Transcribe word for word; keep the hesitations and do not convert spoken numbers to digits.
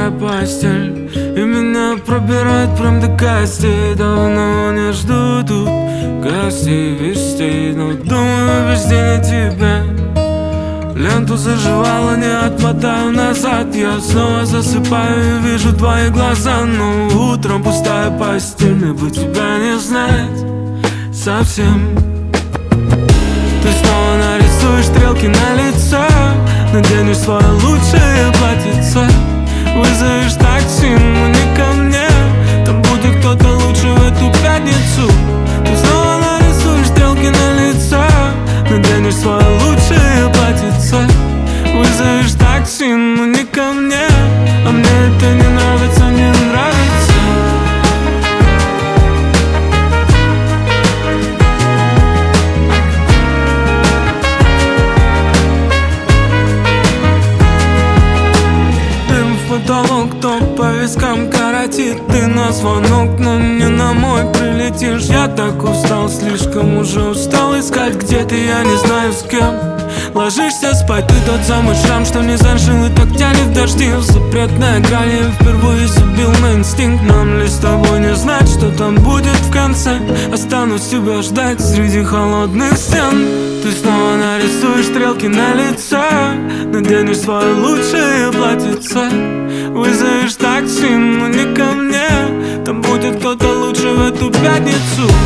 пустая постель, и меня пробирает прям до костей. Давно не жду тут гостей, вестей, но думаю весь день о тебе. Ленту заживала, не отмотаю назад. Я снова засыпаю и вижу твои глаза. Но утром пустая постель, мне бы тебя не знать совсем. Ты снова нарисуешь стрелки на лицо, наденешь свое лучшее платьице, вызовешь такси, но не ко мне. Там будет кто-то лучше в эту пятницу. Ты снова нарисуешь стрелки на лицо, наденешь свое лучшее платьице, вызовешь такси, но не ко мне. А мне это не нравится, не нравится. Потолок, кто по вискам коротит. Ты на звонок, но не на мой прилетишь. Я так устал, слишком уже устал искать, где ты, я не знаю с кем. Ложишься спать, ты тот самый шрам, что не зажил и так тянет в дожди. Запретная грань, я впервые забил на инстинкт. Нам ли с тобой не знать, что там будет в конце? Останусь тебя ждать среди холодных стен. Ты снова нарисуешь стрелки на лицо, наденешь свое лучшее платьице, вызовешь такси, но не ко мне. Там будет кто-то лучше в эту пятницу.